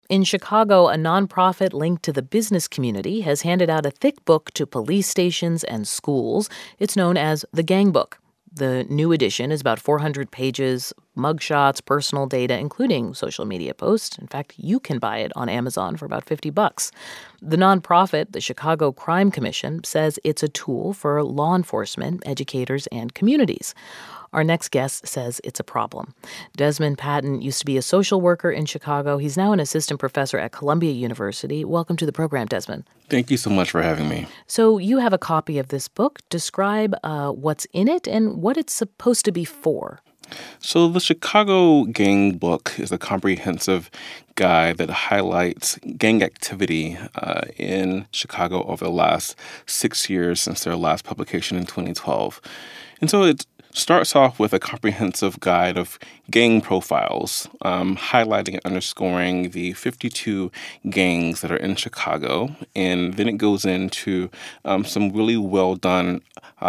In Chicago, a nonprofit linked to the business community has handed out a thick book to police stations and schools. It's known as the Gang Book. The new edition is about 400 pages, mugshots, personal data, including social media posts. In fact, you can buy it on Amazon for about $50. The nonprofit, the Chicago Crime Commission, says it's a tool for law enforcement, educators, and communities. Our next guest says it's a problem. Desmond Patton used to be a social worker in Chicago. He's now an assistant professor at Columbia University. Welcome to the program, Desmond. Thank you so much for having me. So you have a copy of this book. Describe what's in it and what it's supposed to be for. So the Chicago Gang Book is a comprehensive guide that highlights gang activity in Chicago over the last 6 years since their last publication in 2012. And so it starts off with a comprehensive guide of gang profiles, highlighting and underscoring the 52 gangs that are in Chicago. And then it goes into some really well-done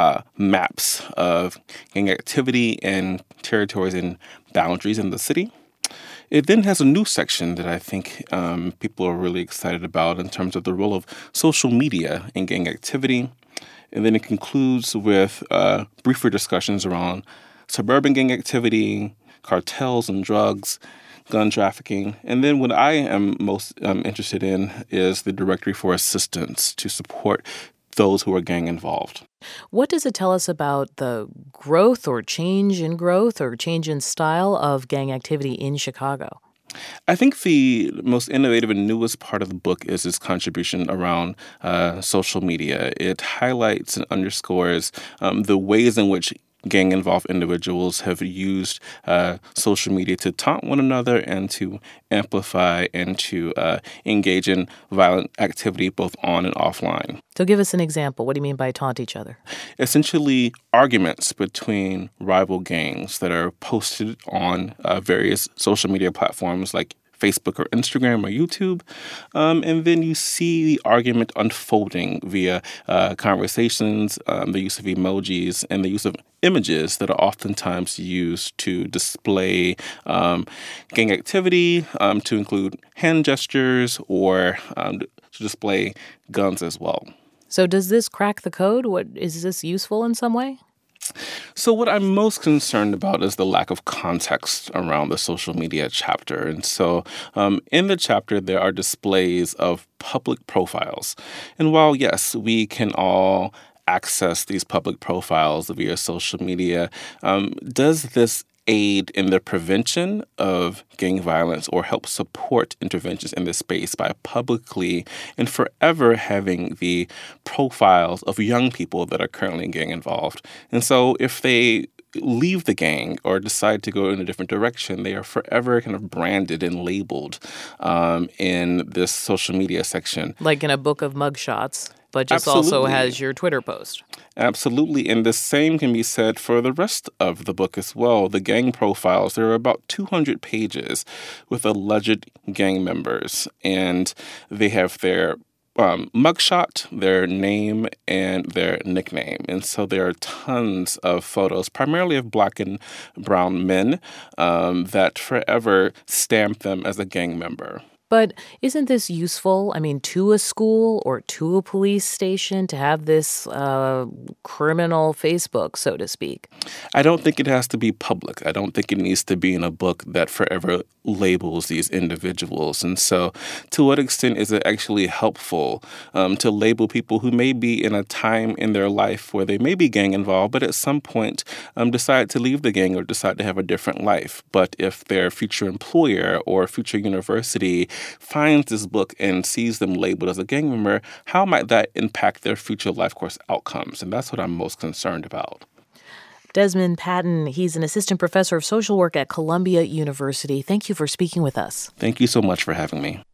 maps of gang activity and territories and boundaries in the city. It then has a new section that I think people are really excited about in terms of the role of social media in gang activity. And then it concludes with briefer discussions around suburban gang activity, cartels and drugs, gun trafficking. And then what I am most interested in is the directory for assistance to support those who are gang involved. What does it tell us about the growth or change in style of gang activity in Chicago? I think the most innovative and newest part of the book is its contribution around social media. It highlights and underscores the ways in which gang-involved individuals have used social media to taunt one another and to amplify and to engage in violent activity both on and offline. So give us an example. What do you mean by taunt each other? Essentially, arguments between rival gangs that are posted on various social media platforms like Facebook or Instagram or YouTube. And then you see the argument unfolding via conversations, the use of emojis, and the use of images that are oftentimes used to display gang activity, to include hand gestures or to display guns as well. So does this crack the code? Is this useful in some way? So what I'm most concerned about is the lack of context around the social media chapter. And so in the chapter, there are displays of public profiles. And while, yes, we can all access these public profiles via social media, does this aid in the prevention of gang violence or help support interventions in this space by publicly and forever having the profiles of young people that are currently gang involved? And so if they leave the gang or decide to go in a different direction, they are forever kind of branded and labeled in this social media section. Like in a book of mugshots, but just Absolutely. Also has your Twitter post. Absolutely. And the same can be said for the rest of the book as well. The gang profiles, there are about 200 pages with alleged gang members, and they have their mugshot, their name, and their nickname. And so there are tons of photos, primarily of Black and brown men, that forever stamp them as a gang member. But isn't this useful, to a school or to a police station to have this criminal Facebook, so to speak? I don't think it has to be public. I don't think it needs to be in a book that forever labels these individuals. And so to what extent is it actually helpful to label people who may be in a time in their life where they may be gang involved, but at some point decide to leave the gang or decide to have a different life? But if their future employer or future university finds this book and sees them labeled as a gang member, how might that impact their future life course outcomes? And that's what I'm most concerned about. Desmond Patton, he's an assistant professor of social work at Columbia University. Thank you for speaking with us. Thank you so much for having me.